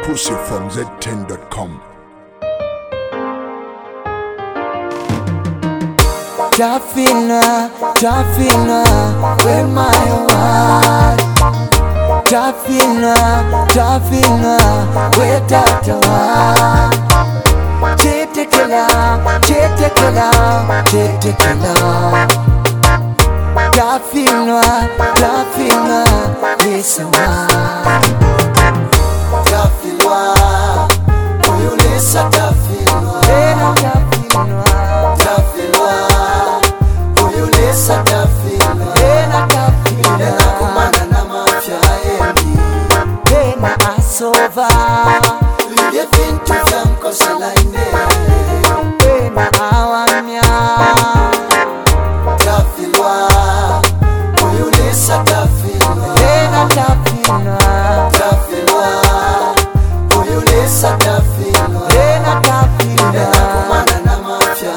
Exclusive from Z10.com. Tafina, where my heart. Tafina, where Tatawa. Chetekela. Tafina, listen Tafilwa, uyulisa Tafilwa. Tafilwa, uyulisa Tafilwa. Ena kumana na mafya endi. Ena asova, liye vintu vya mkosalaine. Ena awamya. Tafilwa, uyulisa Tafilwa. Ena Tafilwa. Uyulisa Tafilwa. Ena kumana na mafya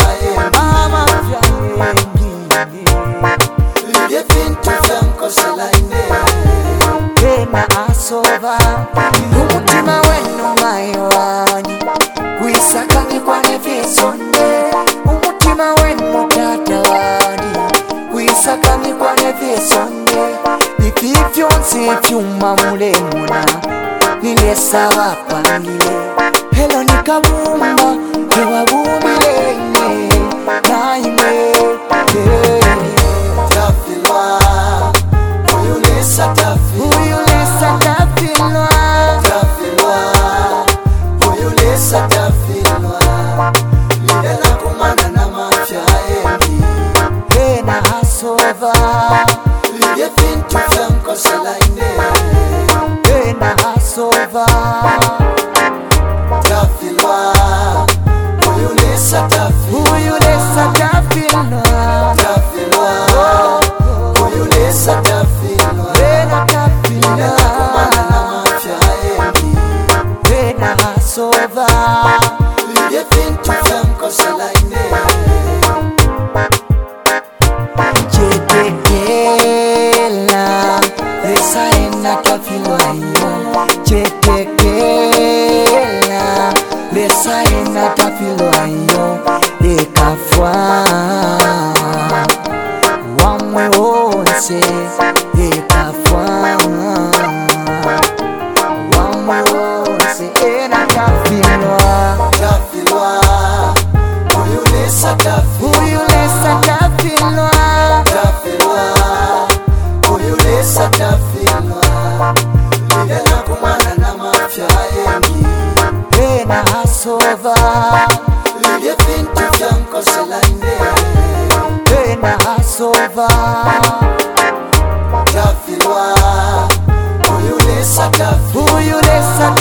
endi. Liye vintu vya mkosalaine. Ena asova, umutima wenu mayowani. Wisakani kwa nevisonde. Umutima wenu tatawani. Wisakani kwa nevisonde. Nififyo nsifyuma mulemuna. Nilesa wapangile. Helo nikabumba. Kewabumile ine. Naime. Tafilwa. Uyulisa Tafilwa. Uyulisa Tafilwa. Lidena kumana na mafya endi. Ena asova, liye vintu vya mkosalaine. Ena asova. Tafilwa, uyulisa Tafilwa. Uyulisa Tafilwa. Ena kumana na mafya endi. Ena asova, liye vintu vya mkosalaine. Chetekela, lesa ena Tafilwa yo. Chetekela, lesa ena Tafilwa yo. Ekafwa wamwe wonse. Ekafwa wamwe wonse. Ena Tafilwa. Uyulisa Tafilwa. Uyulisa Tafilwa. Lidena kumana na mafya endi. Ena asova, liye vintu vya mkosalaine. Ena asova. Tafilwa, uyulisa Tafilwa. Uyulisa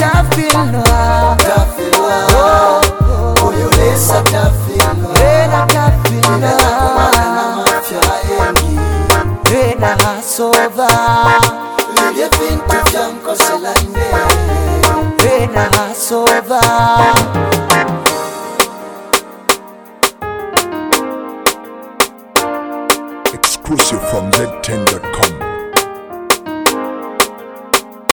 Tafilwa. Ena kumana na mafya endi. Ena asova, liye vintu vya mkosalaine. Ena asova. Exclusive from Z10.com.